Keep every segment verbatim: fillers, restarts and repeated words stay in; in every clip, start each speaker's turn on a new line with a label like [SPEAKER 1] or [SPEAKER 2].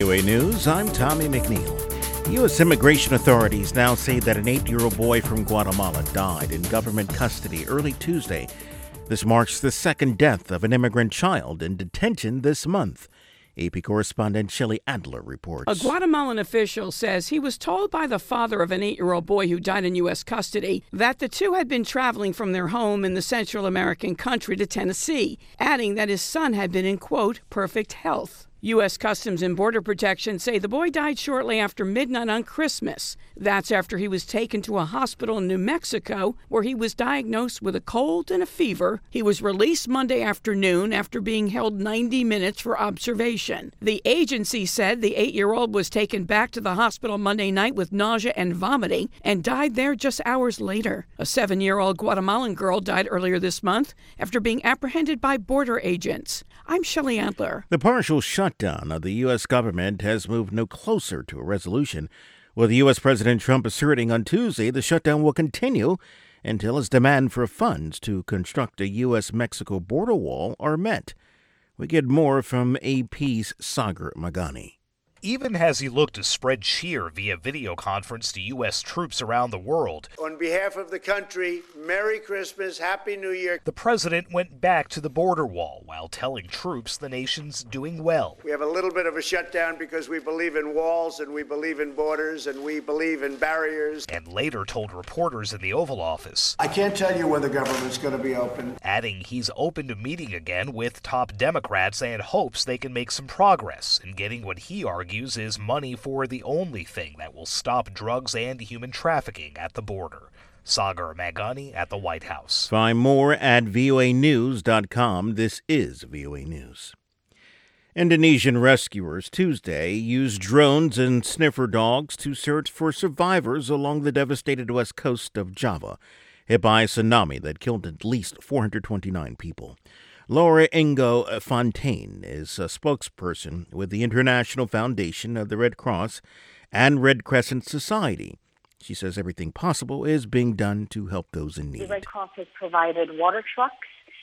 [SPEAKER 1] V O A News, I'm Tommy McNeil. U S immigration authorities now say that an eight-year-old boy from Guatemala died in government custody early Tuesday. This marks the second death of an immigrant child in detention this month. A P correspondent Shelley Adler reports.
[SPEAKER 2] A Guatemalan official says he was told by the father of an eight-year-old boy who died in U S custody that the two had been traveling from their home in the Central American country to Tennessee, adding that his son had been in, quote, perfect health. U S Customs and Border Protection say the boy died shortly after midnight on Christmas. That's after he was taken to a hospital in New Mexico where he was diagnosed with a cold and a fever. He was released Monday afternoon after being held ninety minutes for observation. The agency said the eight-year-old was taken back to the hospital Monday night with nausea and vomiting and died there just hours later. A seven-year-old Guatemalan girl died earlier this month after being apprehended by border agents. I'm Shelley Adler.
[SPEAKER 1] The partial shutdown of the U S government has moved no closer to a resolution, with U S President Trump asserting on Tuesday the shutdown will continue until his demand for funds to construct a U S Mexico border wall are met. We get more from A P's Sagar Magani.
[SPEAKER 3] Even as he looked to spread cheer via video conference to U S troops around the world.
[SPEAKER 4] On behalf of the country, Merry Christmas, Happy New Year.
[SPEAKER 3] The president went back to the border wall while telling troops the nation's doing well.
[SPEAKER 4] We have a little bit of a shutdown because we believe in walls and we believe in borders and we believe in barriers.
[SPEAKER 3] And later told reporters in the Oval Office,
[SPEAKER 4] I can't tell you when the government's going to be open.
[SPEAKER 3] Adding he's open to meeting again with top Democrats and hopes they can make some progress in getting what he argues is money for the only thing that will stop drugs and human trafficking at the border. Sagar Magani at the White House.
[SPEAKER 1] Find more at V O A news dot com. This is V O A News. Indonesian rescuers Tuesday used drones and sniffer dogs to search for survivors along the devastated west coast of Java, hit by a tsunami that killed at least four hundred twenty-nine people. Laura Ingo Fontaine is a spokesperson with the International Foundation of the Red Cross and Red Crescent Society. She says everything possible is being done to help those in need.
[SPEAKER 5] The Red Cross has provided water trucks,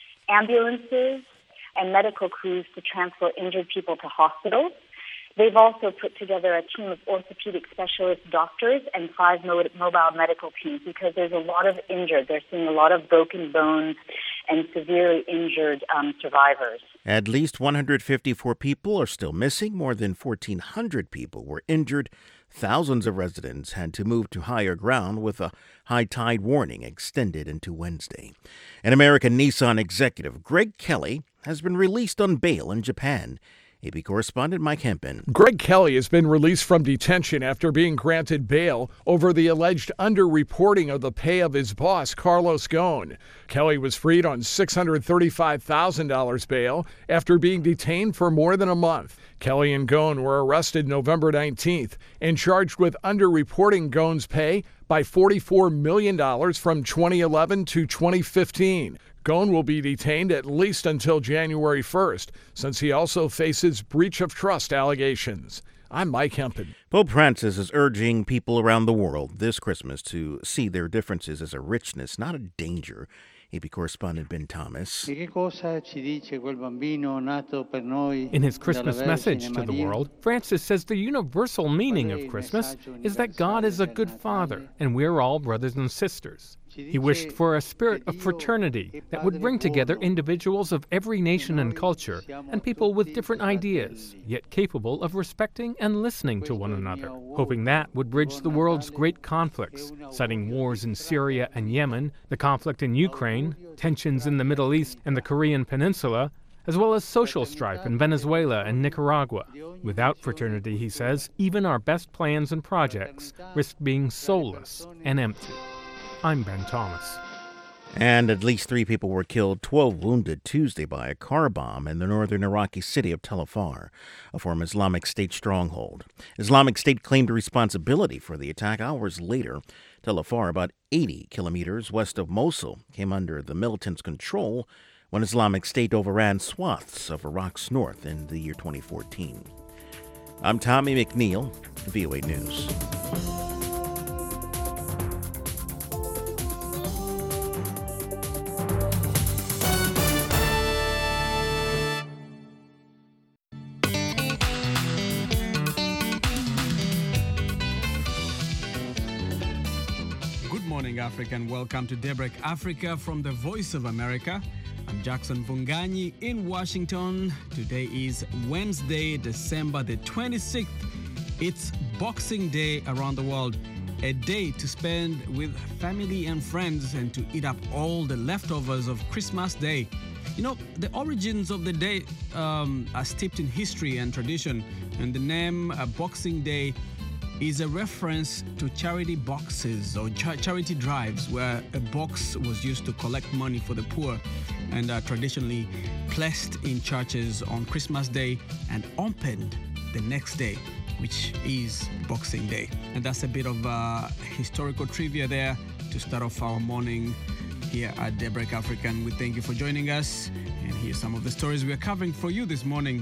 [SPEAKER 5] ambulances, and medical crews to transport injured people to hospitals. They've also put together a team of orthopedic specialist doctors and five mobile medical teams because there's a lot of injured. They're seeing a lot of broken bones and severely injured um, survivors.
[SPEAKER 1] At least one hundred fifty-four people are still missing. More than fourteen hundred people were injured. Thousands of residents had to move to higher ground with a high tide warning extended into Wednesday. An American Nissan executive, Greg Kelly, has been released on bail in Japan. A P correspondent Mike Hempen.
[SPEAKER 6] Greg Kelly has been released from detention after being granted bail over the alleged underreporting of the pay of his boss, Carlos Ghosn. Kelly was freed on six hundred thirty-five thousand dollars bail after being detained for more than a month. Kelly and Ghosn were arrested November nineteenth and charged with underreporting Ghosn's pay by forty-four million dollars from twenty eleven to twenty fifteen. Ghosn will be detained at least until January first, since he also faces breach of trust allegations. I'm Mike Hempen.
[SPEAKER 1] Pope Francis is urging people around the world this Christmas to see their differences as a richness, not a danger. A P correspondent Ben Thomas.
[SPEAKER 7] In his Christmas message to the world, Francis says the universal meaning of Christmas is that God is a good father, and we're all brothers and sisters. He wished for a spirit of fraternity that would bring together individuals of every nation and culture and people with different ideas, yet capable of respecting and listening to one another, hoping that would bridge the world's great conflicts, citing wars in Syria and Yemen, the conflict in Ukraine, tensions in the Middle East and the Korean Peninsula, as well as social strife in Venezuela and Nicaragua. Without fraternity, he says, even our best plans and projects risk being soulless and empty. I'm Ben Thomas.
[SPEAKER 1] And at least three people were killed, twelve wounded Tuesday by a car bomb in the northern Iraqi city of Tel Afar, a former Islamic State stronghold. Islamic State claimed responsibility for the attack hours later. Tel Afar, about eighty kilometers west of Mosul, came under the militants' control when Islamic State overran swaths of Iraq's north in the year twenty fourteen. I'm Tommy McNeil, V O A News.
[SPEAKER 8] morning, Africa, and welcome to Daybreak Africa from the Voice of America. I'm Jackson Vunganyi in Washington. Today is Wednesday, December the twenty-sixth. It's Boxing Day around the world, a day to spend with family and friends and to eat up all the leftovers of Christmas Day. You know, the origins of the day um, are steeped in history and tradition, and the name uh, Boxing Day is a reference to charity boxes or cha- charity drives where a box was used to collect money for the poor and are traditionally placed in churches on Christmas Day and opened the next day, which is Boxing Day. And that's a bit of uh, historical trivia there to start off our morning here at Daybreak Africa. We thank you for joining us. And here's some of the stories we are covering for you this morning.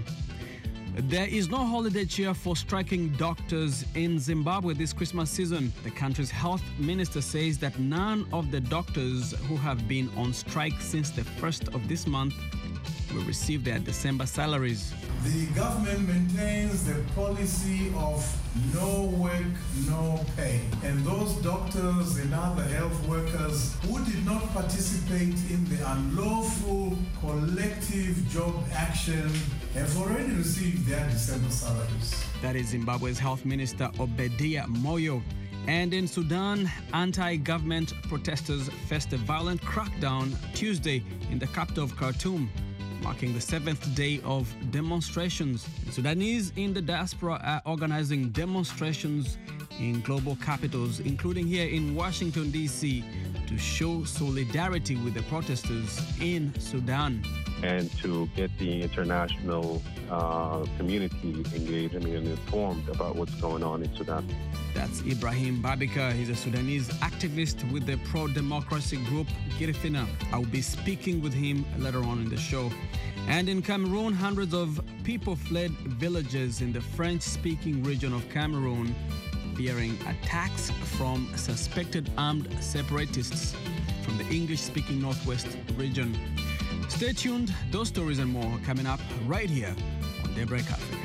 [SPEAKER 8] There is no holiday cheer for striking doctors in Zimbabwe this Christmas season. The country's health minister says that none of the doctors who have been on strike since the first of this month will receive their December salaries.
[SPEAKER 9] The government maintains the policy of no work, no pay. And those doctors and other health workers who did not participate in the unlawful collective job action have already received their December salaries.
[SPEAKER 8] That is Zimbabwe's Health Minister Obadiah Moyo. And in Sudan, anti-government protesters faced a violent crackdown Tuesday in the capital of Khartoum, marking the seventh day of demonstrations. Sudanese in the diaspora are organizing demonstrations in global capitals, including here in Washington, D C, to show solidarity with the protesters in Sudan.
[SPEAKER 10] And to get the international uh, community engaged and informed about what's going on in Sudan.
[SPEAKER 8] That's Ibrahim Babika. He's a Sudanese activist with the pro-democracy group Girifina. I'll be speaking with him later on in the show. And in Cameroon, hundreds of people fled villages in the French-speaking region of Cameroon, fearing attacks from suspected armed separatists from the English-speaking Northwest region. Stay tuned. Those stories and more are coming up right here on Daybreak Africa.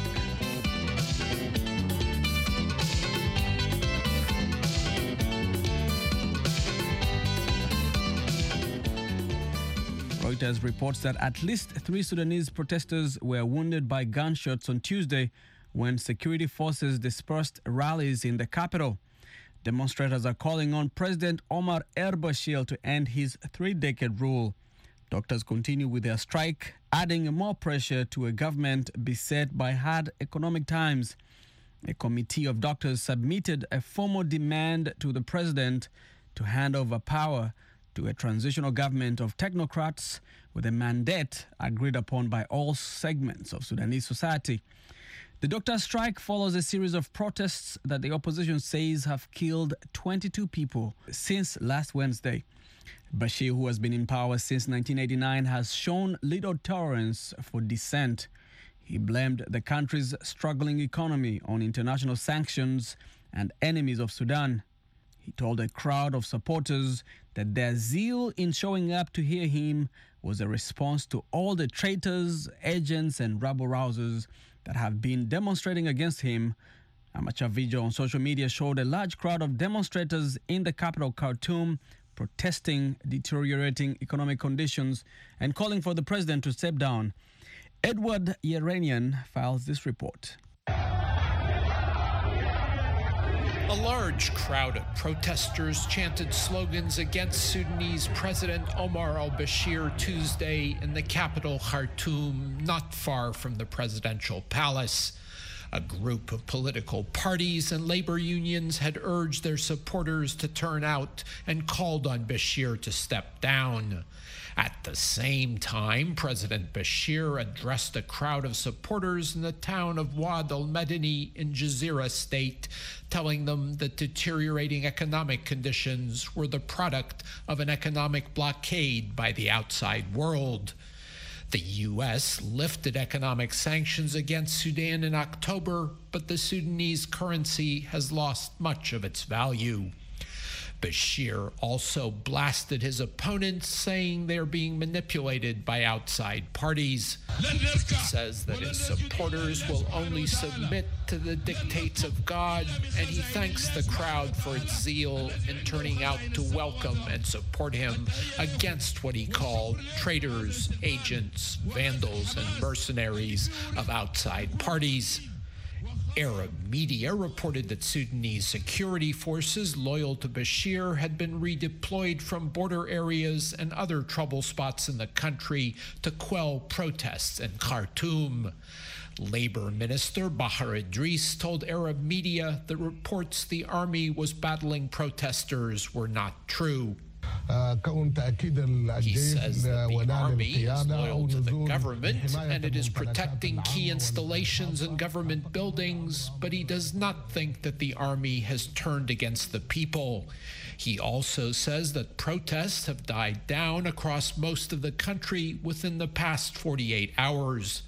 [SPEAKER 8] Reuters reports that at least three Sudanese protesters were wounded by gunshots on Tuesday when security forces dispersed rallies in the capital. Demonstrators are calling on President Omar el-Bashir to end his three-decade rule. Doctors continue with their strike, adding more pressure to a government beset by hard economic times. A committee of doctors submitted a formal demand to the president to hand over power to a transitional government of technocrats with a mandate agreed upon by all segments of Sudanese society. The doctors' strike follows a series of protests that the opposition says have killed twenty-two people since last Wednesday. Bashir, who has been in power since nineteen eighty-nine, has shown little tolerance for dissent. He blamed the country's struggling economy on international sanctions and enemies of Sudan. He told a crowd of supporters that their zeal in showing up to hear him was a response to all the traitors, agents, and rabble-rousers that have been demonstrating against him. Amateur video on social media showed a large crowd of demonstrators in the capital, Khartoum, protesting deteriorating economic conditions and calling for the president to step down. Edward Yeranian files this report.
[SPEAKER 11] A large crowd of protesters chanted slogans against Sudanese President Omar al-Bashir Tuesday in the capital Khartoum, not far from the presidential palace. A group of political parties and labor unions had urged their supporters to turn out and called on Bashir to step down. At the same time, President Bashir addressed a crowd of supporters in the town of Wad al-Madani in Jazeera State, telling them that deteriorating economic conditions were the product of an economic blockade by the outside world. The U S lifted economic sanctions against Sudan in October, but the Sudanese currency has lost much of its value. Bashir also blasted his opponents, saying they're being manipulated by outside parties. He says that his supporters will only submit to the dictates of God, and he thanks the crowd for its zeal in turning out to welcome and support him against what he called traitors, agents, vandals, and mercenaries of outside parties. Arab media reported that Sudanese security forces loyal to Bashir had been redeployed from border areas and other trouble spots in the country to quell protests in Khartoum. Labor Minister Bahar Idris told Arab media that reports the army was battling protesters were not true. He says that the army is loyal to the government and it is protecting key installations and government buildings, but he does not think that the army has turned against the people. He also says that protests have died down across most of the country within the past forty-eight hours.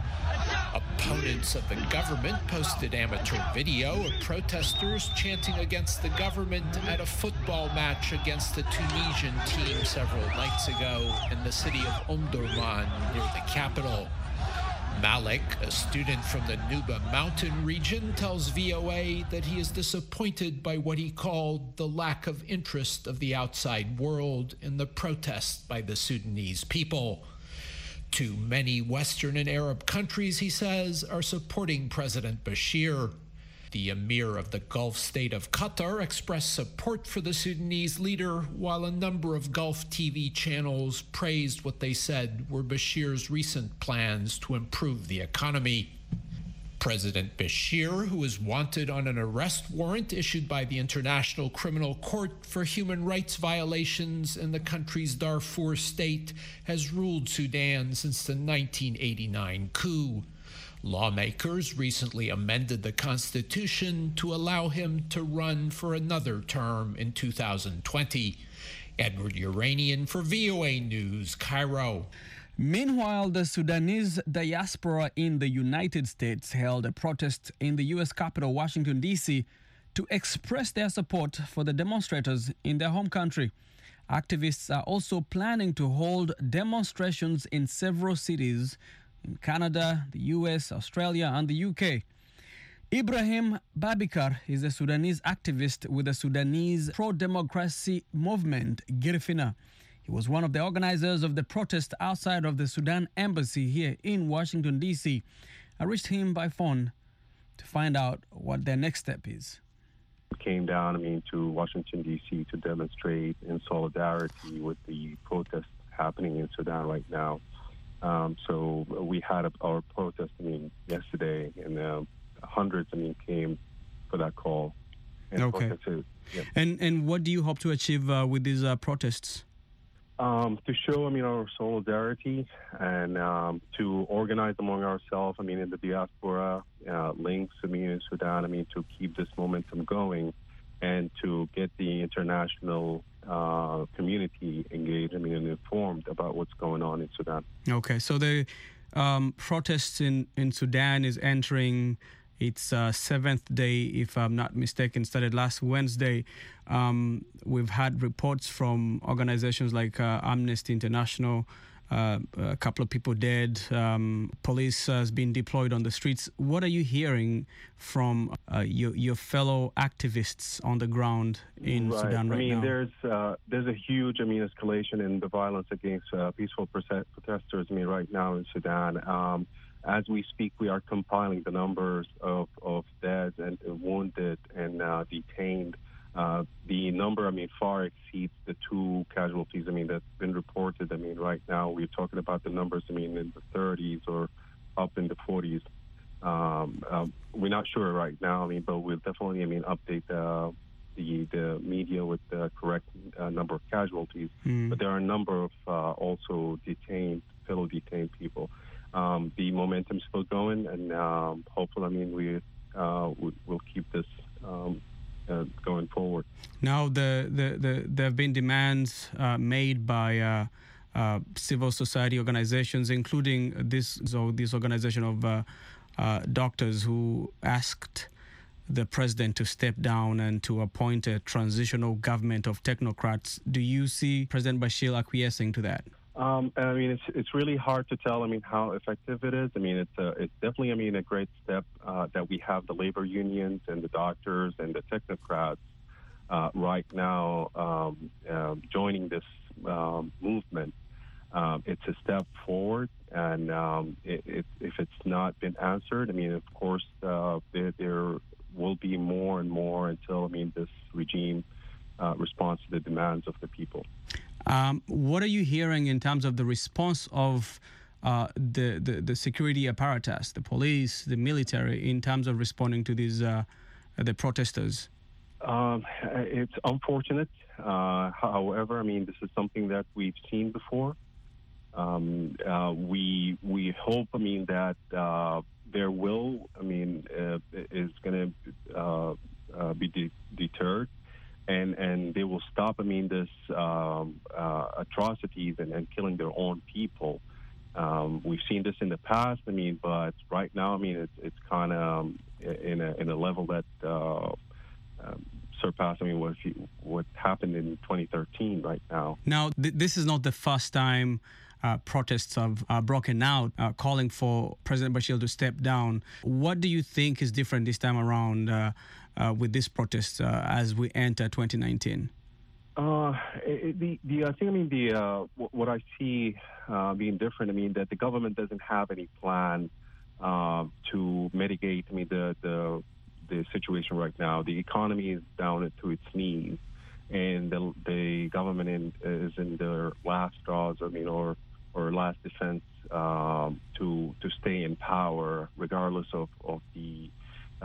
[SPEAKER 11] Opponents of the government posted amateur video of protesters chanting against the government at a football match against the Tunisian team several nights ago in the city of Omdurman near the capital. Malik, a student from the Nuba mountain region, tells V O A that he is disappointed by what he called the lack of interest of the outside world in the protests by the Sudanese people. Too many Western and Arab countries, he says, are supporting President Bashir. The emir of the Gulf state of Qatar expressed support for the Sudanese leader, while a number of Gulf T V channels praised what they said were Bashir's recent plans to improve the economy. President Bashir, who is wanted on an arrest warrant issued by the International Criminal Court for human rights violations in the country's Darfur state, has ruled Sudan since the nineteen eighty-nine coup. Lawmakers recently amended the constitution to allow him to run for another term in two thousand twenty. Edward Uranian for V O A News, Cairo.
[SPEAKER 8] Meanwhile, the Sudanese diaspora in the United States held a protest in the U S capital, Washington, D C, to express their support for the demonstrators in their home country. Activists are also planning to hold demonstrations in several cities in Canada, the U S, Australia, and the U K. Ibrahim Babikar is a Sudanese activist with the Sudanese pro-democracy movement, Girfina. He was one of the organizers of the protest outside of the Sudan embassy here in Washington, D C. I reached him by phone to find out what their next step is.
[SPEAKER 10] Came down, I mean, to Washington, D C to demonstrate in solidarity with the protests happening in Sudan right now. Um, so we had a, our protest, I mean, yesterday, and uh, hundreds, I mean, came for that call. And
[SPEAKER 8] okay.
[SPEAKER 10] Protested, yeah.
[SPEAKER 8] And and what do you hope to achieve uh, with these uh, protests?
[SPEAKER 10] Um, to show, I mean, our solidarity and um, to organize among ourselves, I mean, in the diaspora, uh, links, I mean, in Sudan, I mean, to keep this momentum going and to get the international uh, community engaged, I mean, and informed about what's going on in Sudan.
[SPEAKER 8] Okay, so the um, protests in, in Sudan is entering its uh, seventh day, if I'm not mistaken, started last Wednesday. Um, we've had reports from organizations like uh, Amnesty International, uh, a couple of people dead, um, police has been deployed on the streets. What are you hearing from uh, your, your fellow activists on the ground in
[SPEAKER 10] right.
[SPEAKER 8] Sudan right
[SPEAKER 10] I mean,
[SPEAKER 8] now?
[SPEAKER 10] there's uh, there's a huge, I mean, escalation in the violence against uh, peaceful protesters, I mean, right now in Sudan. Um, As we speak, we are compiling the numbers of, of dead and wounded and uh, detained. Uh, the number, I mean, far exceeds the two casualties, I mean, that's been reported. I mean, right now we're talking about the numbers, I mean, in the thirties or up in the forties. Um, um, we're not sure right now, I mean, but we'll definitely, I mean, update uh, the the media with the correct uh, number of casualties. Mm. But there are a number of uh, also detained, fellow detained people. Um, the momentum's still going, and um, hopefully, I mean, we uh, we'll keep this um, uh, going forward.
[SPEAKER 8] Now, the, the, the there have been demands uh, made by uh, uh, civil society organizations, including this so this organization of uh, uh, doctors who asked the president to step down and to appoint a transitional government of technocrats. Do you see President Bashir acquiescing to that?
[SPEAKER 10] Um, I mean, it's it's really hard to tell. I mean, how effective it is. I mean, it's a, it's definitely, I mean, a great step uh, that we have the labor unions and the doctors and the technocrats uh, right now um, uh, joining this um, movement. Um, it's a step forward, and um, it, it, if it's not been answered, I mean, of course, uh, there, there will be more and more until, I mean, this regime uh, responds to the demands of the people.
[SPEAKER 8] Um, what are you hearing in terms of the response of uh, the, the the security apparatus, the police, the military, in terms of responding to these uh, the protesters?
[SPEAKER 10] Um, it's unfortunate. Uh, however, I mean, this is something that we've seen before. Um, uh, we we hope, I mean, that uh, their will, I mean, uh, is going to uh, uh, be de- deterred. And, and they will stop, I mean, this um, uh, atrocities and, and killing their own people. Um, we've seen this in the past, I mean, but right now, I mean, it's, it's kind of um, in, a, in a level that uh, um, surpassed, I mean, what, what happened in twenty thirteen right now.
[SPEAKER 8] Now, th- this is not the first time uh, protests have uh, broken out, uh, calling for President Bashir to step down. What do you think is different this time around uh, Uh, with this protest uh, as we enter twenty nineteen?
[SPEAKER 10] Uh, it, the, the, I think, I mean, the uh, w- what I see uh, being different, I mean, that the government doesn't have any plan uh, to mitigate, I mean, the, the, the situation right now. The economy is down to its knees, and the, the government in, is in their last straws, I mean, or, or last defense um, to, to stay in power, regardless of, of the Uh,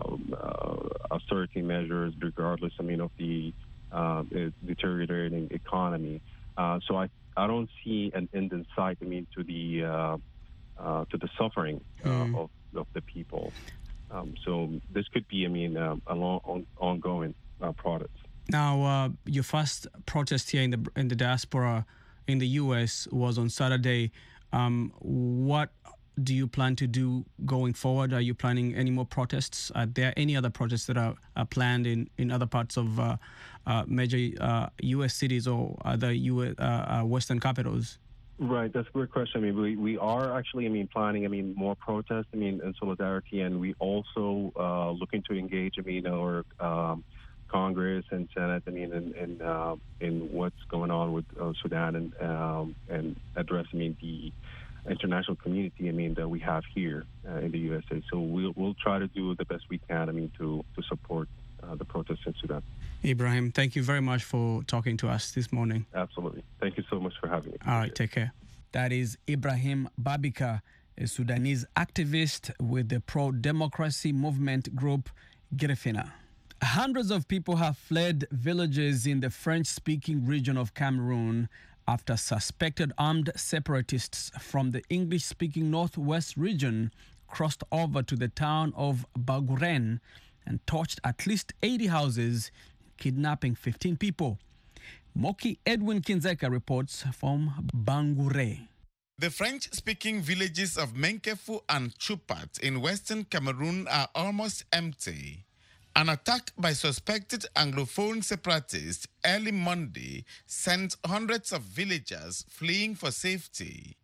[SPEAKER 10] uh, austerity measures, regardless, I mean, of the uh, deteriorating economy. Uh, so I, I don't see an end in sight, I mean, to the uh, uh, to the suffering uh, mm. of, of the people. Um, so this could be, I mean, uh, a long, on, ongoing uh, protest.
[SPEAKER 8] Now, uh, your first protest here in the in the diaspora in the U S was on Saturday. Um, what do you plan to do going forward? Are you planning any more protests? Are there any other protests that are, are planned in, in other parts of uh, uh, major uh, U S cities or other U S, uh, uh, Western capitals?
[SPEAKER 10] Right, that's a great question. I mean, we, we are actually, I mean, planning, I mean, more protests, I mean, in solidarity, and we also uh, looking to engage, I mean, our um, Congress and Senate, I mean, in in, uh, in what's going on with uh, Sudan and um, and address, I mean, the international community, I mean, that we have here uh, in the U S A. So we'll we'll try to do the best we can, I mean, to to support uh, the protests in Sudan.
[SPEAKER 8] Ibrahim, thank you very much for talking to us this morning.
[SPEAKER 10] Absolutely. Thank you so much for having me.
[SPEAKER 8] All right, take care. That is Ibrahim Babika, a Sudanese activist with the pro-democracy movement group Girefina. Hundreds of people have fled villages in the French-speaking region of Cameroon after suspected armed separatists from the English-speaking northwest region crossed over to the town of Bangourène and torched at least eighty houses, kidnapping fifteen people. Moki Edwin Kinzeka reports from Bangouré.
[SPEAKER 12] The French-speaking villages of Menkefu and Chupat in western Cameroon are almost empty. An attack by suspected Anglophone separatists early Monday sent hundreds of villagers fleeing for safety.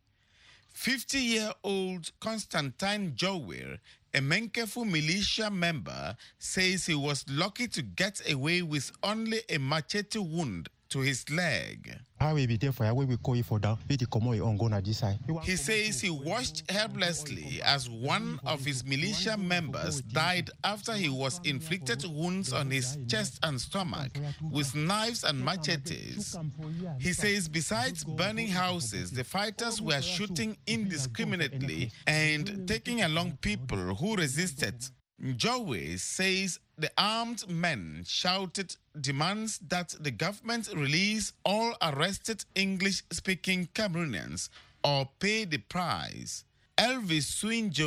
[SPEAKER 12] fifty-year-old Constantine Jowir, a Menkefu militia member, says he was lucky to get away with only a machete wound to his leg. He says he watched helplessly as one of his militia members died after he was inflicted wounds on his chest and stomach with knives and machetes. He says besides burning houses, the fighters were shooting indiscriminately and taking along people who resisted. Jowe says the armed men shouted demands that the government release all arrested English-speaking Cameroonians or pay the price. Elvis Swinjo,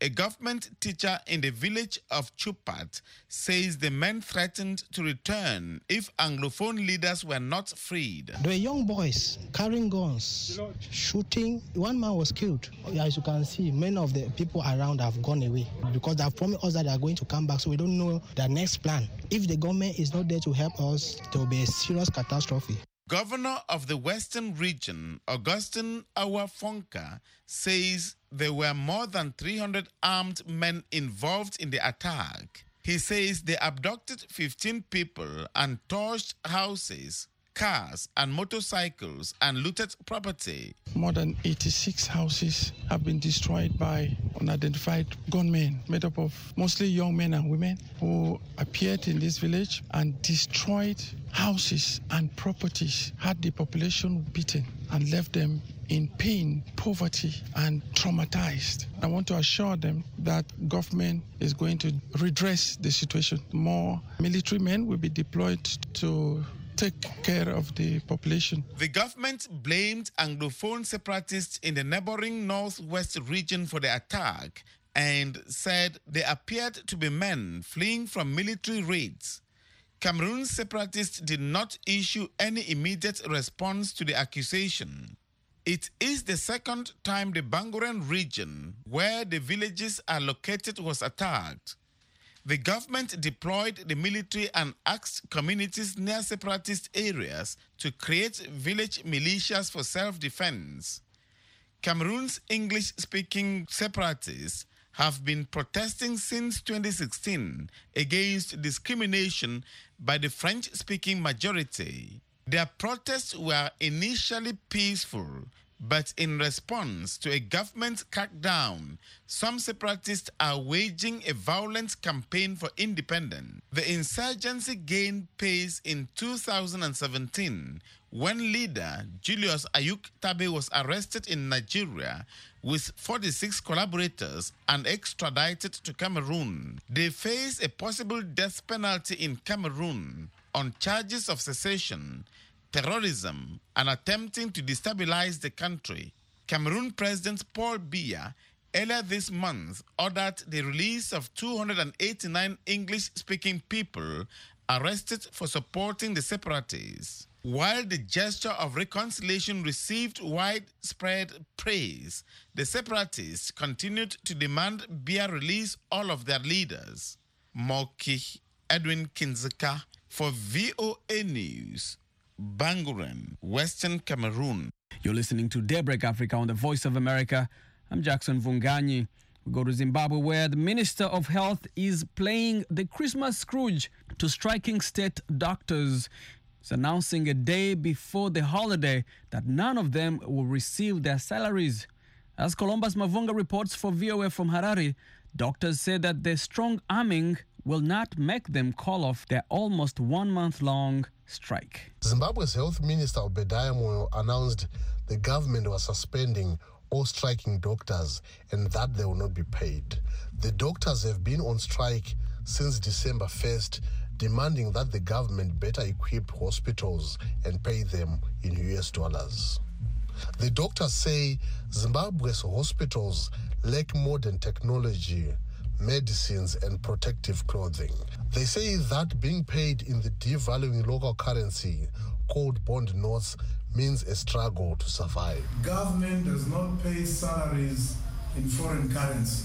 [SPEAKER 12] a government teacher in the village of Chupat, says the men threatened to return if Anglophone leaders were not freed.
[SPEAKER 13] There were young boys carrying guns, shooting. One man was killed. As you can see, many of the people around have gone away because they have promised us that they are going to come back, so we don't know their next plan. If the government is not there to help us, there will be a serious catastrophe.
[SPEAKER 12] Governor of the Western Region, Augustine Awafonka, says there were more than three hundred armed men involved in the attack. He says they abducted fifteen people and torched houses, cars and motorcycles and looted property.
[SPEAKER 14] More than eighty-six houses have been destroyed by unidentified gunmen made up of mostly young men and women who appeared in this village and destroyed houses and properties, had the population beaten and left them in pain, poverty, and traumatized. I want to assure them that government is going to redress the situation. More military men will be deployed to take care of the population.
[SPEAKER 12] The government blamed Anglophone separatists in the neighboring northwest region for the attack and said they appeared to be men fleeing from military raids. Cameroon separatists did not issue any immediate response to the accusation. It is the second time the Banguren region, where the villages are located, was attacked. The government deployed the military and asked communities near separatist areas to create village militias for self-defense. Cameroon's English-speaking separatists have been protesting since twenty sixteen against discrimination by the French-speaking majority. Their protests were initially peaceful, but in response to a government crackdown, some separatists are waging a violent campaign for independence. The insurgency gained pace in two thousand seventeen when leader Julius Ayuk Tabe was arrested in Nigeria with forty-six collaborators and extradited to Cameroon. They face a possible death penalty in Cameroon on charges of secession, terrorism, and attempting to destabilize the country. Cameroon President Paul Biya earlier this month ordered the release of two hundred eighty-nine English-speaking people arrested for supporting the separatists. While the gesture of reconciliation received widespread praise, the separatists continued to demand Biya release all of their leaders. Moki Edwin Kinzeka for V O A News, Banguren, Western Cameroon.
[SPEAKER 8] You're listening to Daybreak Africa on the Voice of America. I'm Jackson Vunganyi. We go to Zimbabwe, where the Minister of Health is playing the Christmas Scrooge to striking state doctors. He's announcing a day before the holiday that none of them will receive their salaries. As Columbus Mavunga reports for V O A from Harare, doctors say that the strong arming will not make them call off their almost one-month-long strike.
[SPEAKER 15] Zimbabwe's Health Minister Obadiah Moyo announced the government was suspending all striking doctors and that they will not be paid. The doctors have been on strike since December first, demanding that the government better equip hospitals and pay them in U S dollars. The doctors say Zimbabwe's hospitals lack modern technology, medicines, and protective clothing. They say that being paid in the devaluing local currency called bond notes means a struggle to survive.
[SPEAKER 9] Government does not pay salaries in foreign currency,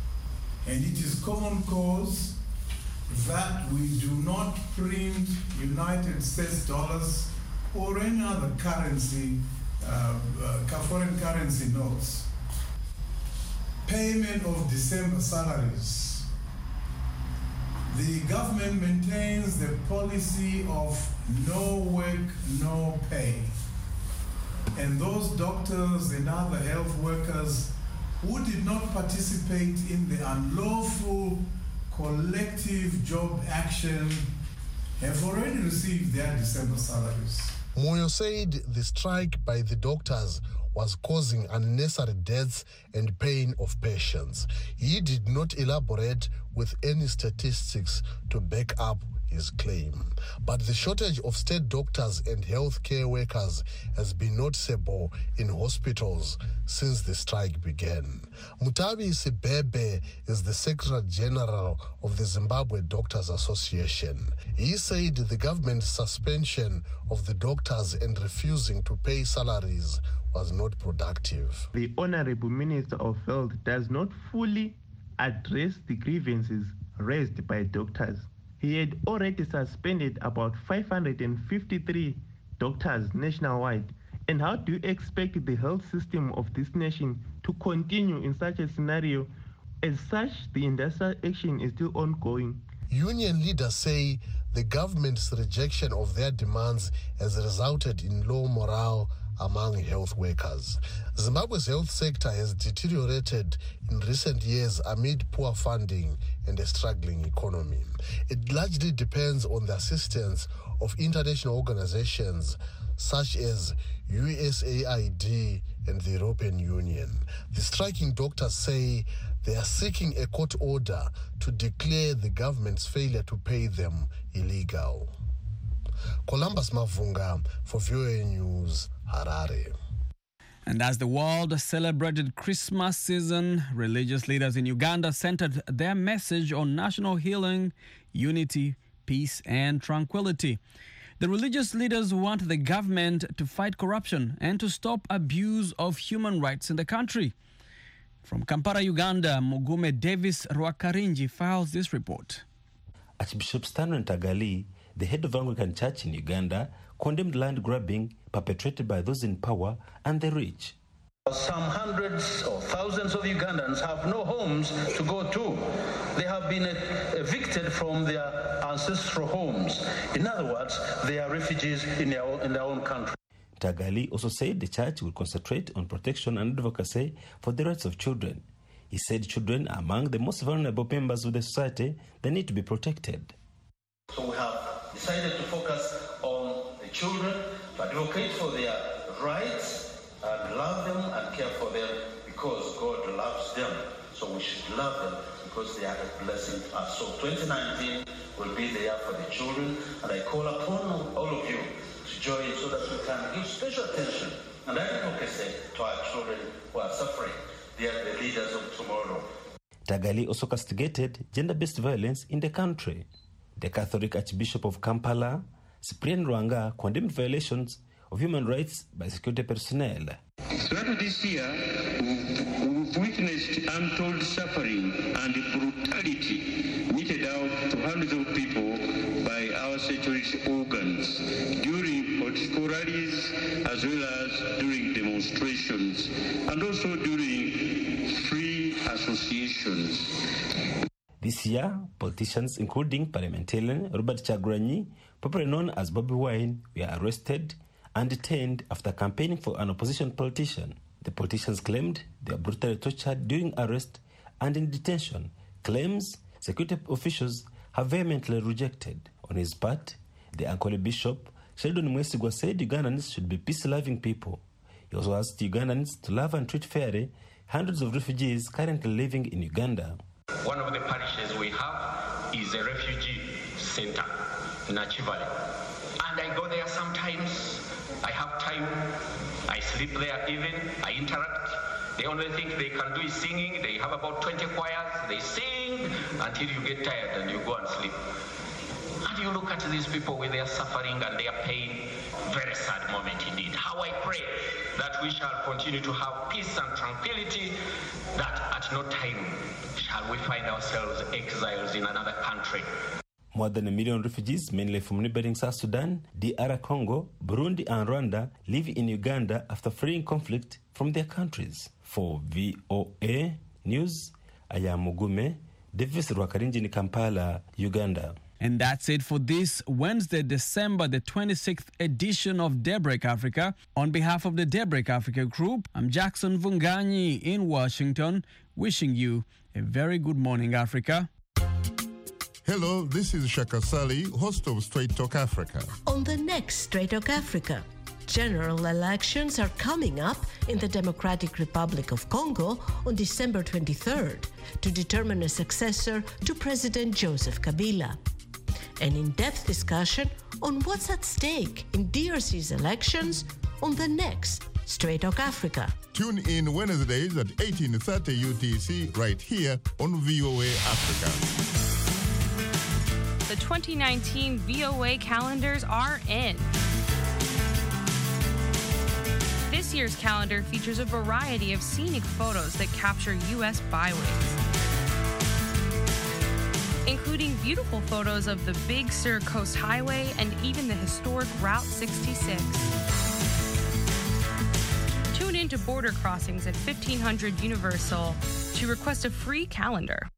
[SPEAKER 9] and it is common cause that we do not print United States dollars or any other currency, uh, uh, foreign currency notes. Payment of December salaries. The government maintains the policy of no work, no pay. And those doctors and other health workers who did not participate in the unlawful collective job action have already received their December salaries.
[SPEAKER 15] Moyo said the strike by the doctors was causing unnecessary deaths and pain of patients. He did not elaborate with any statistics to back up his claim. But the shortage of state doctors and healthcare workers has been noticeable in hospitals since the strike began. Mutabi Sibebe is the Secretary General of the Zimbabwe Doctors Association. He said the government's suspension of the doctors and refusing to pay salaries was not productive.
[SPEAKER 16] The Honorable Minister of Health does not fully address the grievances raised by doctors. He had already suspended about five hundred fifty-three doctors nationwide. And how do you expect the health system of this nation to continue in such a scenario? As such, the industrial action is still ongoing.
[SPEAKER 15] Union leaders say the government's rejection of their demands has resulted in low morale among health workers. Zimbabwe's health sector has deteriorated in recent years amid poor funding and a struggling economy. It largely depends on the assistance of international organizations such as U S A I D and the European Union. The striking doctors say they are seeking a court order to declare the government's failure to pay them illegal. Columbus Mavunga for V O A News, Harare.
[SPEAKER 8] And as the world celebrated Christmas season, religious leaders in Uganda centered their message on national healing, unity, peace, and tranquility. The religious leaders want the government to fight corruption and to stop abuse of human rights in the country. From Kampala, Uganda, Mugume Davis Rwakarinji files this report.
[SPEAKER 17] Archbishop Stanley Ntagali, the head of Anglican Church in Uganda, condemned land grabbing perpetrated by those in power and the rich.
[SPEAKER 18] Some hundreds or thousands of Ugandans have no homes to go to. They have been evicted from their ancestral homes. In other words, they are refugees in their own, in their own country.
[SPEAKER 17] Tagali also said the church will concentrate on protection and advocacy for the rights of children. He said children are among the most vulnerable members of the society. They need to be protected.
[SPEAKER 18] So we have decided to focus on the children, to advocate for their rights, and love them and care for them because God loves them. So we should love them because they are a blessing to us. So twenty nineteen will be the year for the children, and I call upon all of you to join so that we can give special attention and advocacy to our children who are suffering. They are the leaders of tomorrow.
[SPEAKER 17] Tagali also castigated gender-based violence in the country. The Catholic Archbishop of Kampala, Cyprian Rwanga, condemned violations of human rights by security personnel.
[SPEAKER 19] Throughout this year, we've witnessed untold suffering and brutality meted out to hundreds of people by our security organs during political rallies as well as during demonstrations and also during free associations.
[SPEAKER 17] This year, politicians including parliamentarian Robert Kyagulanyi, popularly known as Bobi Wine, were arrested and detained after campaigning for an opposition politician. The politicians claimed they were brutally tortured during arrest and in detention, claims security officials have vehemently rejected. On his part, the Ankole Bishop, Sheldon Mwesigwa, said Ugandans should be peace-loving people. He also asked Ugandans to love and treat fairly hundreds of refugees currently living in Uganda.
[SPEAKER 20] One of the parishes we have is a refugee center in Achivale. And I go there sometimes. I have time. I sleep there even. I interact. The only thing they can do is singing. They have about twenty choirs. They sing until you get tired and you go and sleep. And you look at these people with their suffering and their pain. Very sad moment indeed. How I pray that we shall continue to have peace and tranquility, that at no time shall we find ourselves exiles in another country.
[SPEAKER 17] More than a million refugees, mainly from neighboring South Sudan, D R Congo, Burundi and Rwanda, live in Uganda after fleeing conflict from their countries. For V O A News, I am Mugume Davis Rwakarinji in Kampala, Uganda.
[SPEAKER 8] And that's it for this Wednesday, December the twenty-sixth edition of Daybreak Africa. On behalf of the Daybreak Africa group, I'm Jackson Vunganyi in Washington, wishing you a very good morning, Africa.
[SPEAKER 21] Hello, this is Shaka Sali, host of Straight Talk Africa.
[SPEAKER 22] On the next Straight Talk Africa, general elections are coming up in the Democratic Republic of Congo on December twenty-third to determine a successor to President Joseph Kabila. an in-depth discussion on what's at stake in D R C's elections on the next Straight Talk Africa.
[SPEAKER 21] Tune in Wednesdays at eighteen thirty U T C right here on V O A Africa.
[SPEAKER 2] The twenty nineteen V O A calendars are in. This year's calendar features a variety of scenic photos that capture U S byways, including beautiful photos of the Big Sur Coast Highway and even the historic Route sixty-six. Tune in to Border Crossings at fifteen hundred Universal to request a free calendar.